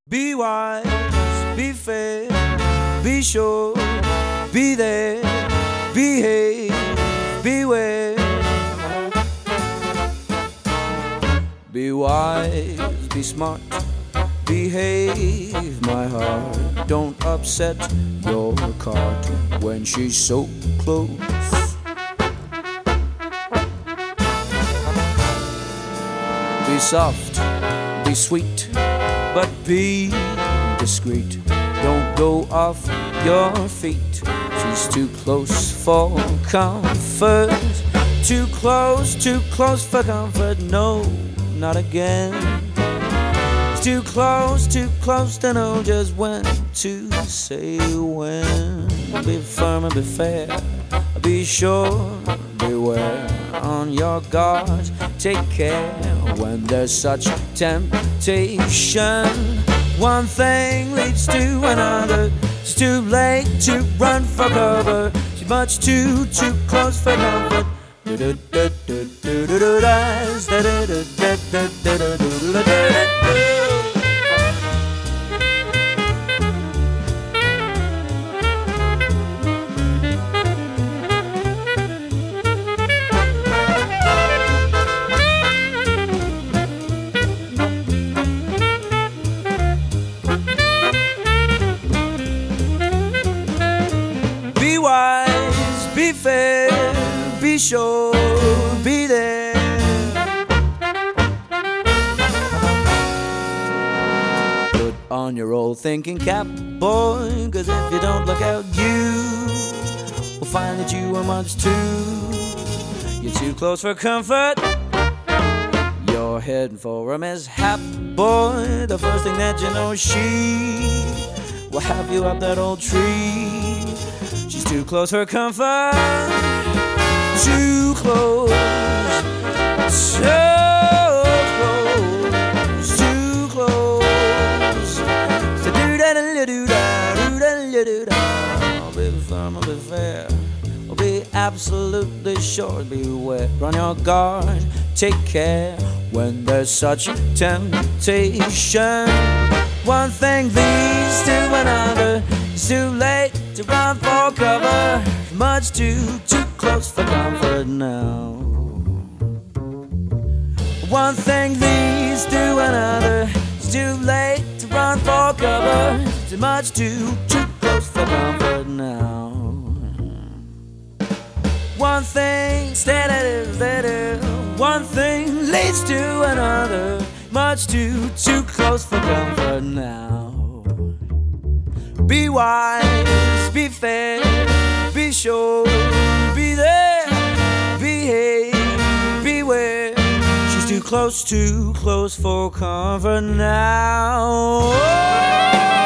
Be wise, be fair, be sure, be there, behave, beware. Be wise, be smart, behave, my heart. Don't upset your cart when she's so close. Be soft, be sweet, but be discreet. Don't go off your feet. She's too close for comfort. Too close for comfort. No, not again. It's too close to know just when to say when. Be firm and be fair. Be sure, beware. On your guard, take care when there's such temptation. One thing leads to another. It's too late to run for cover. She's much too close for comfort. Be wise, be fair, be sure, be there. Put on your old thinking cap, boy, 'cause if you don't look out, you will find that you are much you're too close for comfort. You're heading for a mishap, boy. The first thing that you know, she will have you up that old tree. She's too close for comfort. Too close. So close. Too close. So do da da do da do da do da. I'll be firm, I'll be fair. I'll be absolutely sure. Beware, on your guard. Take care when there's such temptation. One thing leads to another. It's too late to run for cover. Much too close for comfort now. One thing leads to another. It's too late to run for cover. It's much too close for comfort now. One thing, one thing leads to another. Much too close for comfort now. Be wise, be fair, be sure, be there, behave, beware. She's too close for comfort now.